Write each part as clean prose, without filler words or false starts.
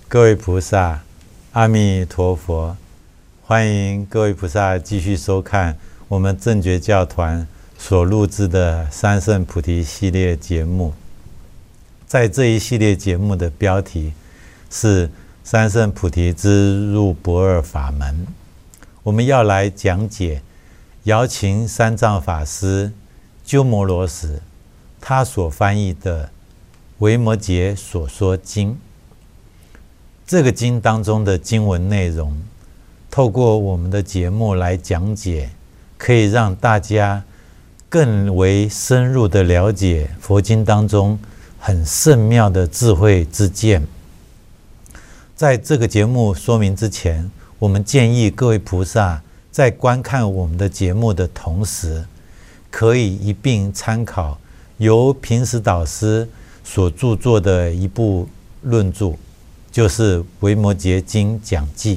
各位菩萨，阿弥陀佛！欢迎各位菩萨继续收看我们正觉教团所录制的三圣菩提系列节目。在这一系列节目的标题是三圣菩提之入不二法门，我们要来讲解瑶琴三藏法师鸠摩罗什他所翻译的《维摩诘所说经》。这个经当中的经文内容，透过我们的节目来讲解，可以让大家更为深入的了解佛经当中很甚妙的智慧之见。在这个节目说明之前，我们建议各位菩萨在观看我们的节目的同时，可以一并参考由平时导师所著作的一部论著，就是《维摩诘经讲记》。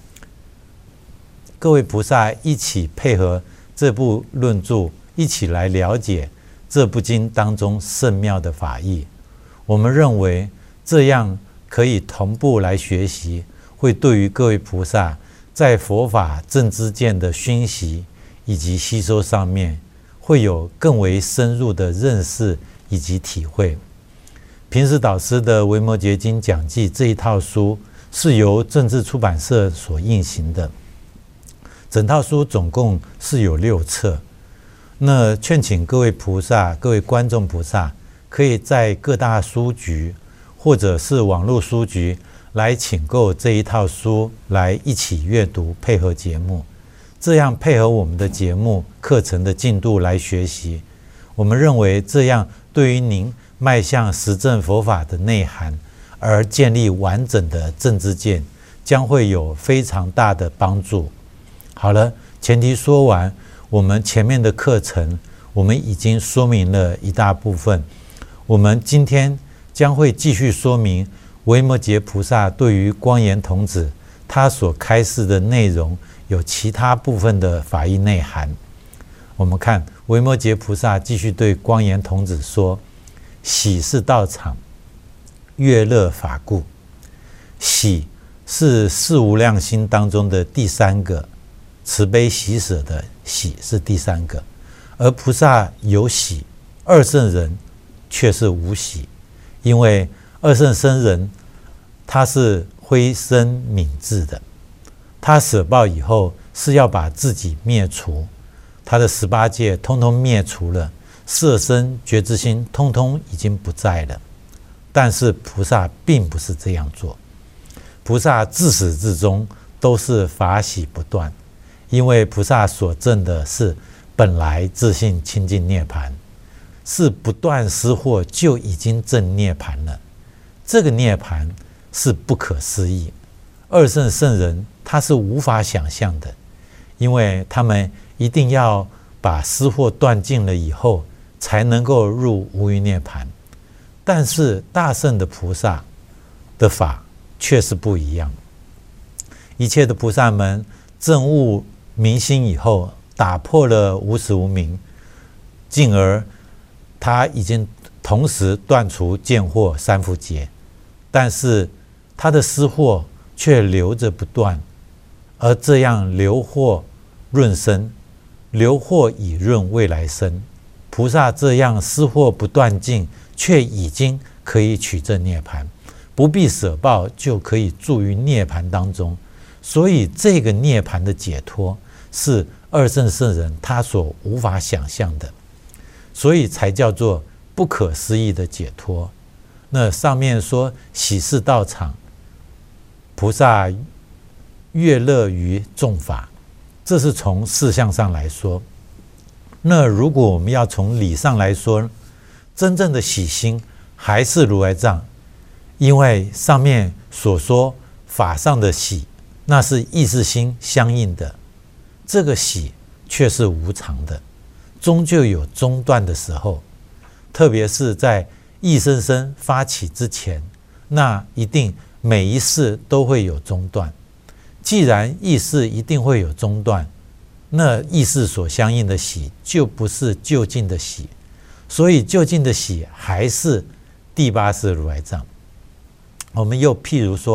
各位菩萨一起配合这部论著，一起来了解这部经当中甚妙的法义。我们认为这样可以同步来学习，会对于各位菩萨在佛法正知见的熏习以及吸收上面，会有更为深入的认识以及体会。平时导师的《维摩诘经讲记》这一套书是由政治出版社所印行的，整套书总共是有6册。那劝请各位菩萨、各位观众菩萨，可以在各大书局或者是网络书局来请购这一套书，来一起阅读，配合节目。这样配合我们的节目课程的进度来学习，我们认为这样对于您迈向实证佛法的内涵，而建立完整的正知见，将会有非常大的帮助。好了，前提说完，我们前面的课程我们已经说明了一大部分，我们今天将会继续说明维摩诘菩萨对于光严童子他所开示的内容有其他部分的法义内涵。我们看维摩诘菩萨继续对光严童子说：喜是道场，悦乐法故。喜是四无量心当中的第3个，慈悲喜舍的喜是第3个，而菩萨有喜，二圣人却是无喜。因为二圣僧人他是灰身泯智的，他舍报以后是要把自己灭除，他的18戒通通灭除了，色身觉知心通通已经不在了。但是菩萨并不是这样做，菩萨自始至终都是法喜不断，因为菩萨所证的是本来自性清净涅槃，是不断失惑就已经证涅槃了。这个涅槃是不可思议，二圣圣人他是无法想象的，因为他们一定要把失惑断尽了以后，才能够入无余涅槃。但是大圣的菩萨的法却是不一样。一切的菩萨们证悟明心以后，打破了无始无明，进而他已经同时断除见惑三伏劫，但是他的失惑却留着不断，而这样留惑润生，留惑以润未来生。菩萨这样失惑不断尽，却已经可以取证涅槃，不必舍报就可以住于涅槃当中。所以这个涅槃的解脱是二圣圣人他所无法想象的，所以才叫做不可思议的解脱。那上面说喜是道场，菩萨悦乐于众法，这是从事相上来说。那如果我们要从理上来说，真正的喜心还是如来藏，因为上面所说法上的喜，那是意识心相应的，这个喜却是无常的，终究有中断的时候。特别是在意生生发起之前，那一定每一世都会有中断。既然意识一定会有中断，那意识所相应的喜就不是究竟的喜，所以究竟的喜还是第8世如来藏。我们又譬如说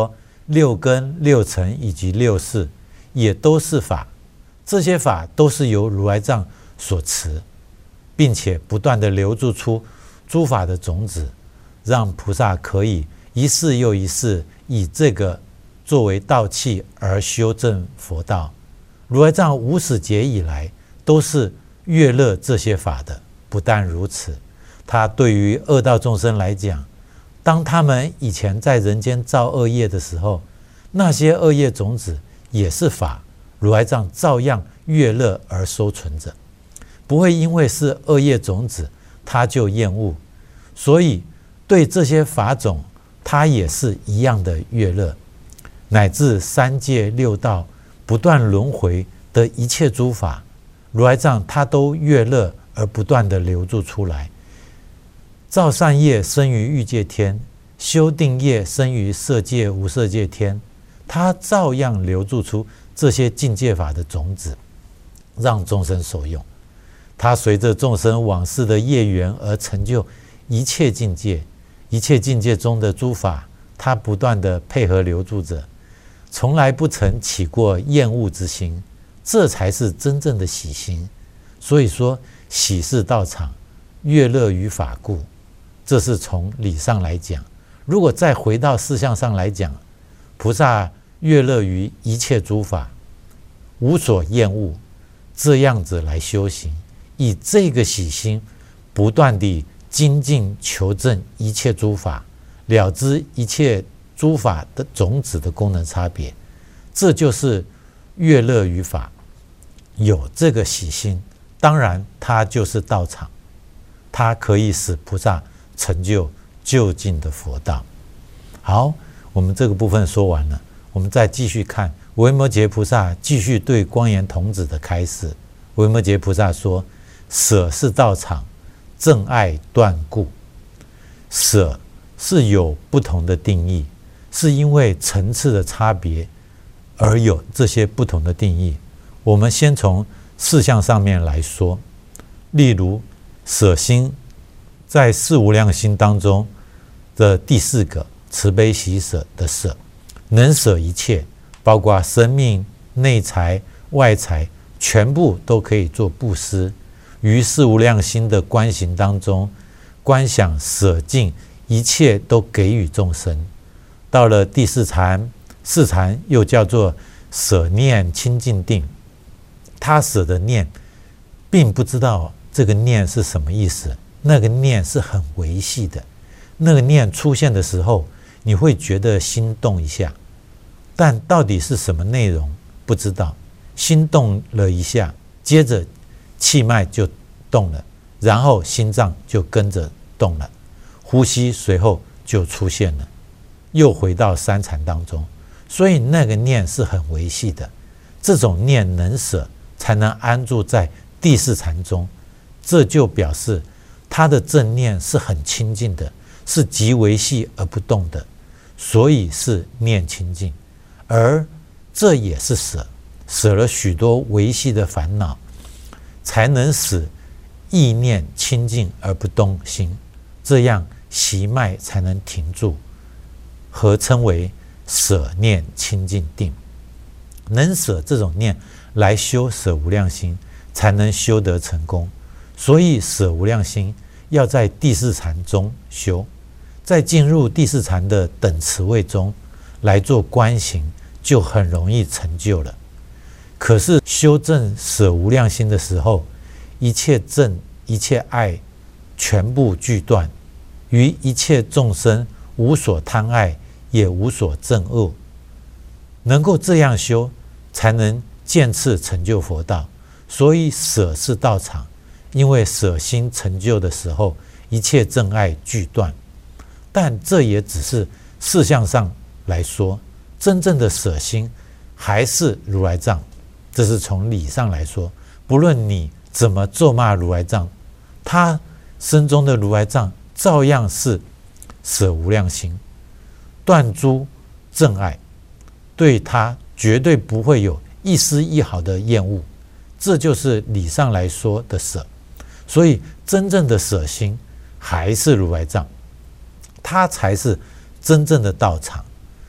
六根、六尘以及六识也都是法，这些法都是由如来藏所持，并且不断地流注出诸法的种子，让菩萨可以一世又一世以这个作为道器而修正佛道。如来藏无始劫以来都是悦乐这些法的。不但如此，他对于恶道众生来讲，当他们以前在人间造恶业的时候，那些恶业种子也是法，如来藏照样悦乐而收存着，不会因为是恶业种子他就厌恶，所以对这些法种他也是一样的悦乐，乃至三界六道不断轮回的一切诸法，如来藏他都悦乐而不断的流注出来。造善业生于欲界天，修定业生于色界无色界天，他照样流注出这些境界法的种子，让众生受用。他随着众生往世的业缘而成就一切境界，一切境界中的诸法，他不断的配合流注着，从来不曾起过厌恶之心，这才是真正的喜心。所以说，喜是道场，悦乐于法故，这是从理上来讲。如果再回到事相上来讲，菩萨悦乐于一切诸法，无所厌恶，这样子来修行，以这个喜心不断地精进求证一切诸法，了知一切诸法的种子的功能差别，这就是悦乐于法。有这个喜心，当然它就是道场，它可以使菩萨成就究竟的佛道。好，我们这个部分说完了，我们再继续看维摩诘菩萨继续对光颜童子的开示。维摩诘菩萨说：舍是道场，正爱断故。舍是有不同的定义，是因为层次的差别而有这些不同的定义。我们先从事项上面来说，例如舍心在四无量心当中的第四个慈悲喜舍的舍，能舍一切，包括生命、内财、外财，全部都可以做布施。于四无量心的观行当中，观想舍尽一切都给予众生。到了第四禅，四禅又叫做舍念清净定，他舍的念并不知道这个念是什么意思，那个念是很微细的，那个念出现的时候你会觉得心动一下，但到底是什么内容不知道，心动了一下，接着气脉就动了，然后心脏就跟着动了，呼吸随后就出现了，又回到三禅当中。所以那个念是很微细的，这种念能舍，才能安住在第四禅中，这就表示他的正念是很清净的，是极微细而不动的，所以是念清净。而这也是舍，舍了许多微细的烦恼，才能使意念清净而不动心，这样息脉才能停住，合称为舍念清净定。能舍这种念来修舍无量心，才能修得成功。所以舍无量心要在第四禅中修，在进入第四禅的等持位中来做观行，就很容易成就了。可是修正舍无量心的时候，一切正一切爱全部俱断，于一切众生无所贪爱，也无所憎恶。能够这样修，才能渐次成就佛道。所以舍是道场，因为舍心成就的时候，一切憎爱俱断。但这也只是事相上来说，真正的舍心还是如来藏。这是从理上来说，不论你怎么咒骂如来藏，他身中的如来藏照样是舍无量心，断诸憎爱，对他绝对不会有一丝一毫的厌恶。这就是理上来说的舍。所以真正的舍心还是如来藏，它才是真正的道场。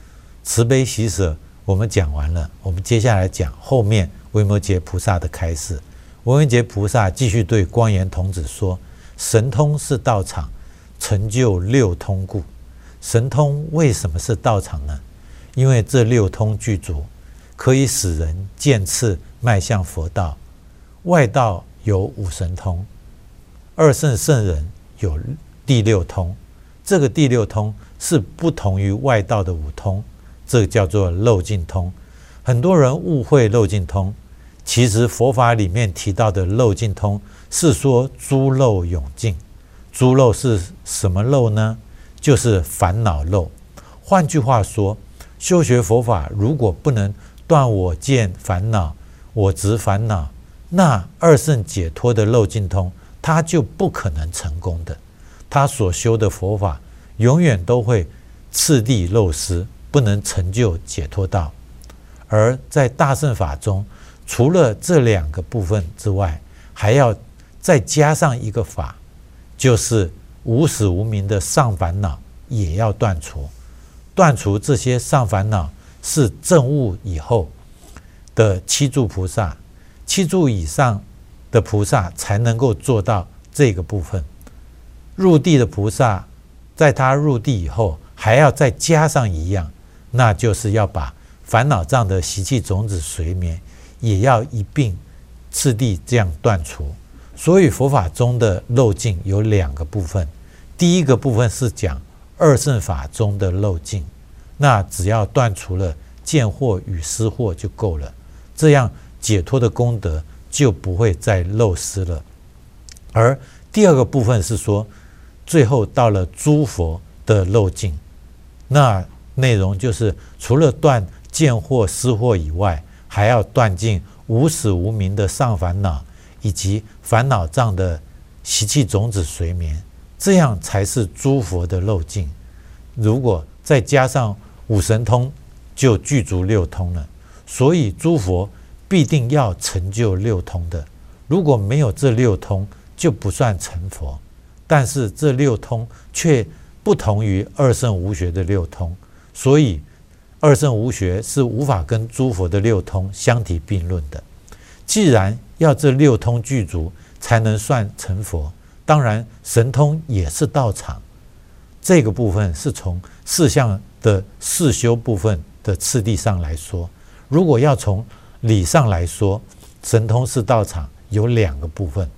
慈悲喜舍我们讲完了，我们接下来讲后面维摩诘菩萨的开示。维摩诘菩萨继续对光颜童子说：神通是道场，成就六通故。神通为什么是道场呢？因为这六通具足，可以使人渐次迈向佛道。外道有五神通，二圣圣人有第六通，这个第六通是不同于外道的五通，这个叫做漏尽通。很多人误会漏尽通，其实佛法里面提到的漏尽通是说诸漏永尽。诸漏是什么漏呢？就是烦恼漏。换句话说，修学佛法如果不能断我见烦恼、我执烦恼，那二圣解脱的漏尽通他就不可能成功的。他所修的佛法永远都会次第漏失，不能成就解脱道。而在大乘法中，除了这两个部分之外，还要再加上一个法，就是无始无明的上烦恼也要断除。断除这些上烦恼是证悟以后的七住菩萨，七住以上的菩萨才能够做到这个部分。入地的菩萨，在他入地以后还要再加上一样，那就是要把烦恼障的习气种子随眠也要一并次第这样断除。所以佛法中的漏尽有两个部分，第一个部分是讲二乘法中的漏尽，那只要断除了见惑与思惑就够了，这样解脱的功德就不会再漏失了。而第二个部分是说，最后到了诸佛的漏尽，那内容就是除了断见惑思惑以外，还要断尽无始无明的上烦恼以及烦恼障的习气种子随眠，这样才是诸佛的漏尽。如果再加上五神通，就具足六通了。所以诸佛必定要成就六通的，如果没有这六通就不算成佛。但是这六通却不同于二圣无学的六通，所以二圣无学是无法跟诸佛的六通相提并论的。既然要这六通具足才能算成佛，当然神通也是道场。这个部分是从四项的四修部分的次第上来说，如果要从理上来说，神通是道场有两个部分。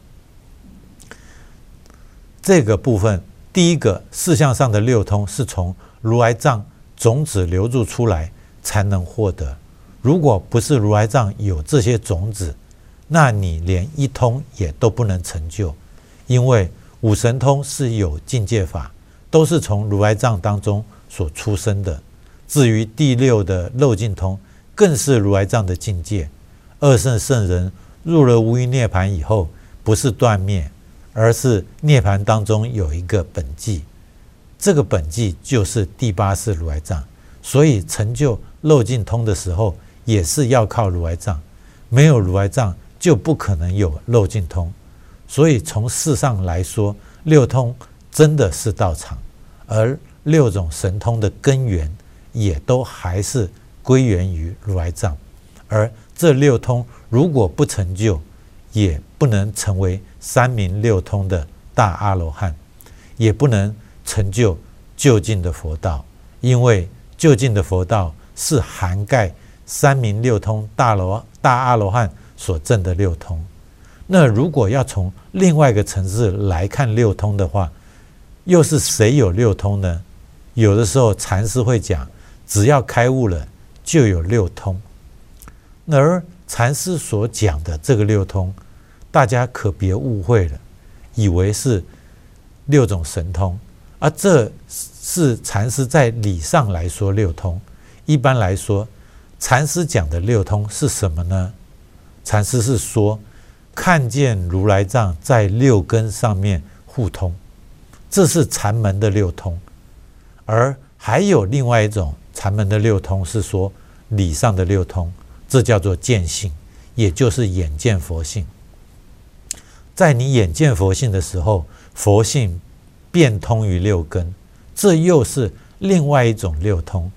这个部分，第一个四项上的六通是从如来藏种子流入出来才能获得。如果不是如来藏有这些种子，那你连一通也都不能成就。因为五神通是有境界法，都是从如来藏当中所出生的。至于第六的漏尽通，更是如来藏的境界。二圣圣人入了无余涅盘以后，不是断灭，而是涅盘当中有一个本际，这个本际就是第八世如来藏。所以成就漏尽通的时候，也是要靠如来藏，没有如来藏就不可能有漏尽通。所以从事上来说，六通真的是道场，而六种神通的根源也都还是归源于如来藏。而这六通如果不成就，也不能成为三明六通的大阿罗汉，也不能成就究竟的佛道。因为究竟的佛道是涵盖三明六通大阿罗汉所证的六通。那如果要从另外一个层次来看六通的话，又是谁有六通呢？有的时候禅师会讲，只要开悟了就有六通。而禅师所讲的这个六通，大家可别误会了，以为是六种神通，而这是禅师在理上来说六通。一般来说，禅师讲的六通是什么呢？禅师是说，看见如来藏在六根上面互通，这是禅门的六通。而还有另外一种禅门的六通，是说理上的六通，这叫做见性，也就是眼见佛性。在你眼见佛性的时候，佛性变通于六根，这又是另外一种六通。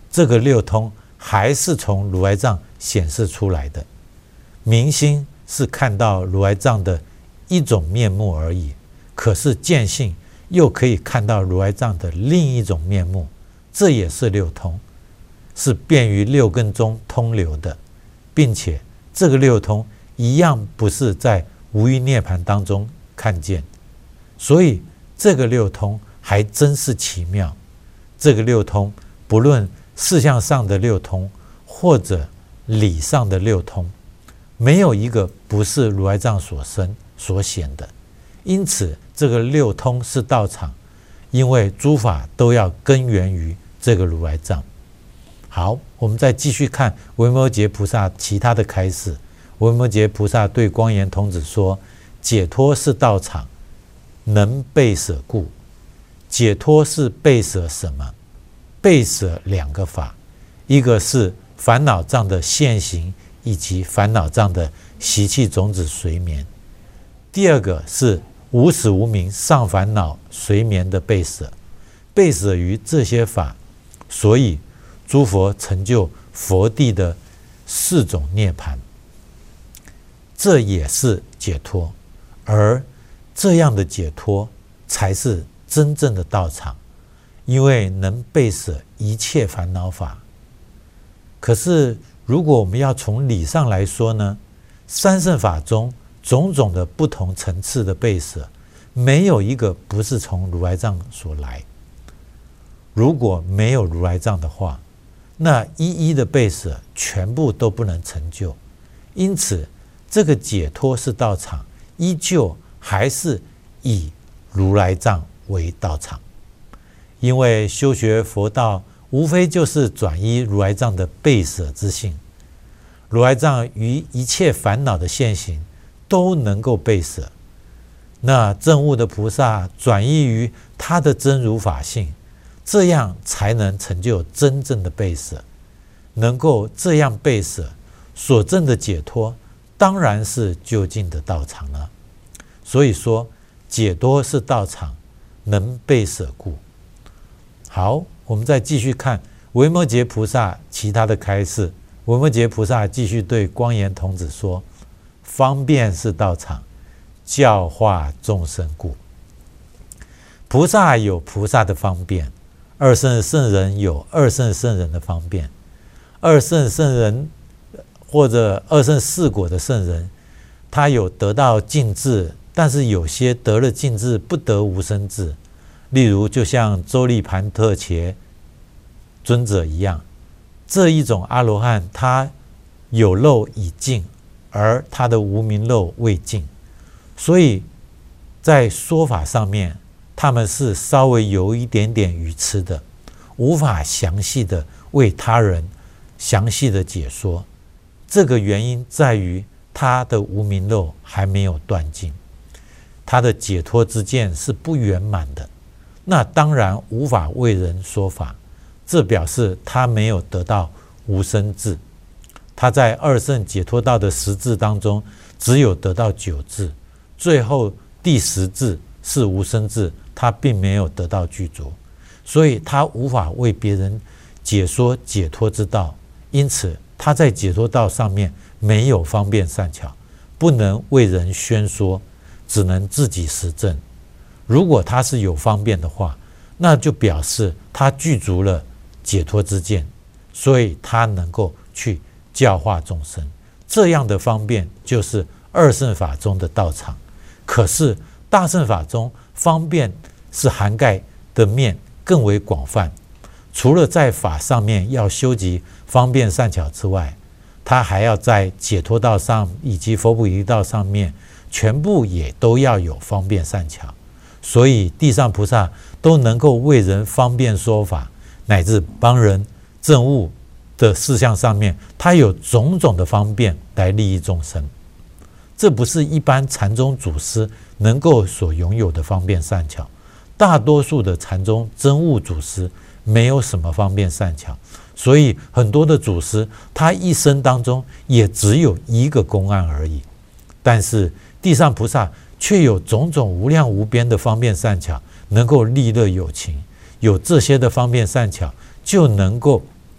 这个六通还是从如来藏显示出来的。明心是看到如来藏的一种面目而已，可是见性又可以看到如来藏的另一种面目，这也是六通，是便于六根中通流的，并且这个六通一样不是在无余涅槃当中看见，所以这个六通还真是奇妙。这个六通不论事相上的六通或者理上的六通，没有一个不是如来藏所生所显的。因此这个六通是道场，因为诸法都要根源于这个如来藏。好，我们再继续看维摩诘菩萨其他的开示。维摩诘菩萨对光严童子说，解脱是道场，能备舍故。解脱是备舍什么？备舍两个法，一个是烦恼障的现行，以及烦恼障的习气种子随眠。第二个是无始无明上烦恼随眠的备舍。备舍于这些法，所以诸佛成就佛地的四种涅槃，这也是解脱。而这样的解脱才是真正的道场，因为能备舍一切烦恼法。可是如果我们要从理上来说呢，三乘法中种种的不同层次的备舍，没有一个不是从如来藏所来。如果没有如来藏的话，那一一的备舍全部都不能成就。因此这个解脱是道场，依旧还是以如来藏为道场。因为修学佛道无非就是转依如来藏的备舍之性，如来藏于一切烦恼的现行都能够备舍。那证悟的菩萨转依于他的真如法性，这样才能成就真正的备舍。能够这样备舍，所证的解脱当然是究竟的道场了。所以说解脱是道场，能备舍故。好，我们再继续看维摩诘菩萨其他的开示。维摩诘菩萨继续对光严童子说，方便是道场，教化众生故。菩萨有菩萨的方便，二乘圣人有二乘圣人的方便。二乘圣人或者二乘四果的圣人，他有得到尽智，但是有些得了尽智不得无生智。例如就像周利盘特伽尊者一样，这一种阿罗汉，他有漏已尽，而他的无明漏未尽，所以在说法上面他们是稍微有一点点愚痴的，无法详细的为他人详细的解说。这个原因在于他的无明漏还没有断尽，他的解脱之见是不圆满的，那当然无法为人说法。这表示他没有得到无生智，他在二乘解脱道的10智当中只有得到9智，最后第10智是无生智，他并没有得到具足，所以他无法为别人解说解脱之道。因此他在解脱道上面没有方便善巧，不能为人宣说，只能自己实证。如果他是有方便的话，那就表示他具足了解脱之见，所以他能够去教化众生。这样的方便就是二乘法中的道场。可是大乘法中方便是涵盖的面更为广泛，除了在法上面要修集方便善巧之外，他还要在解脱道上以及佛菩提道上面全部也都要有方便善巧。所以地上菩萨都能够为人方便说法，乃至帮人证悟的事项上面，他有种种的方便来利益众生。这不是一般禅宗祖师能够所拥有的方便善巧。大多数的禅宗真悟祖师没有什么方便善巧，所以很多的祖师他一生当中也只有一个公案而已。但是地上菩萨却有种种无量无边的方便善巧，能够利乐有情。有这些的方便善巧，就能够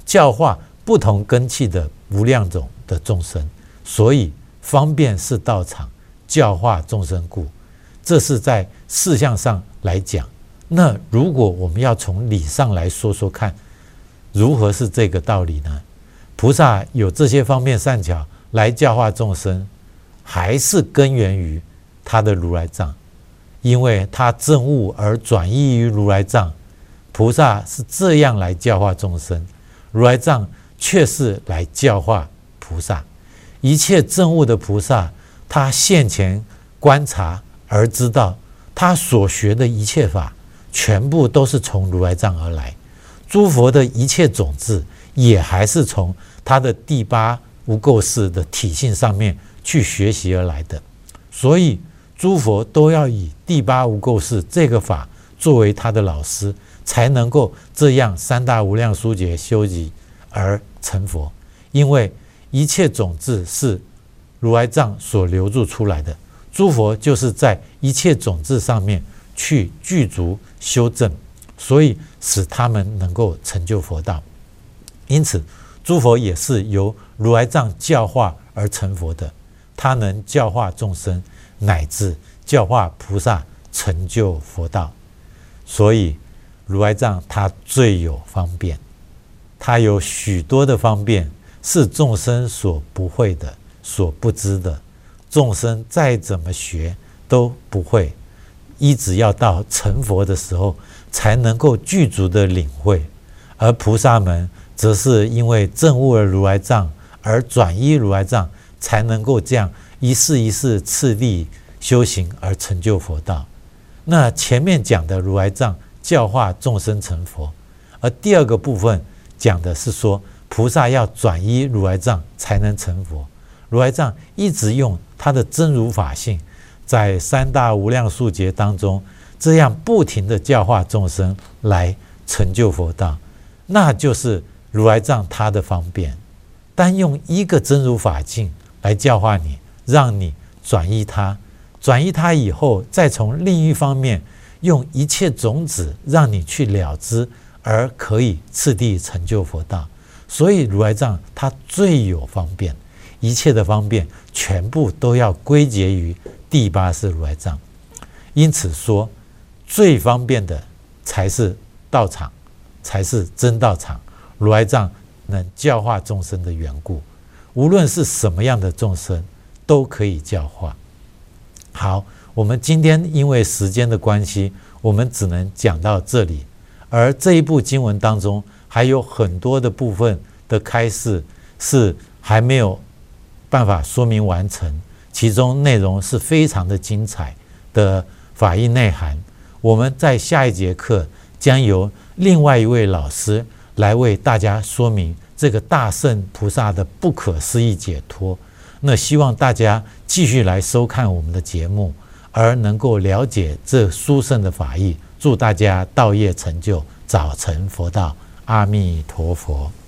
教化不同根器的无量种的众生，所以方便是道场，教化众生故。这是在事项上来讲。那如果我们要从理上来说说看，如何是这个道理呢？菩萨有这些方便善巧来教化众生，还是根源于他的如来藏，因为他证悟而转依于如来藏。菩萨是这样来教化众生，如来藏却是来教化菩萨。一切证悟的菩萨，他现前观察而知道，他所学的一切法全部都是从如来藏而来，诸佛的一切种子也还是从他的第八无垢识的体性上面去学习而来的。所以诸佛都要以第八无垢识这个法作为他的老师，才能够这样三大无量殊劫修集而成佛。因为一切种子是如来藏所流注出来的，诸佛就是在一切种子上面去具足修正，所以使他们能够成就佛道。因此诸佛也是由如来藏教化而成佛的，他能教化众生，乃至教化菩萨成就佛道。所以如来藏它最有方便，它有许多的方便是众生所不会的，所不知的，众生再怎么学都不会，一直要到成佛的时候才能够具足的领会。而菩萨们则是因为证悟了如来藏而转依如来藏，才能够这样一世一世次第修行而成就佛道。那前面讲的如来藏教化众生成佛，而第二个部分讲的是说菩萨要转依如来藏才能成佛。如来藏一直用他的真如法性，在三大无量数劫当中，这样不停的教化众生来成就佛道，那就是如来藏他的方便。单用一个真如法境来教化你，让你转依他，转依他以后，再从另一方面用一切种子让你去了知，而可以次第成就佛道。所以如来藏它最有方便，一切的方便全部都要归结于第八识如来藏。因此说最方便的才是道场，才是真道场。如来藏能教化众生的缘故，无论是什么样的众生都可以教化。好，我们今天因为时间的关系，我们只能讲到这里。而这一部经文当中还有很多的部分的开示是还没有办法说明完成，其中内容是非常的精彩的法义内涵。我们在下一节课将由另外一位老师来为大家说明这个大圣菩萨的不可思议解脱。那希望大家继续来收看我们的节目，而能够了解这殊胜的法义。祝大家道业成就，早成佛道。阿弥陀佛。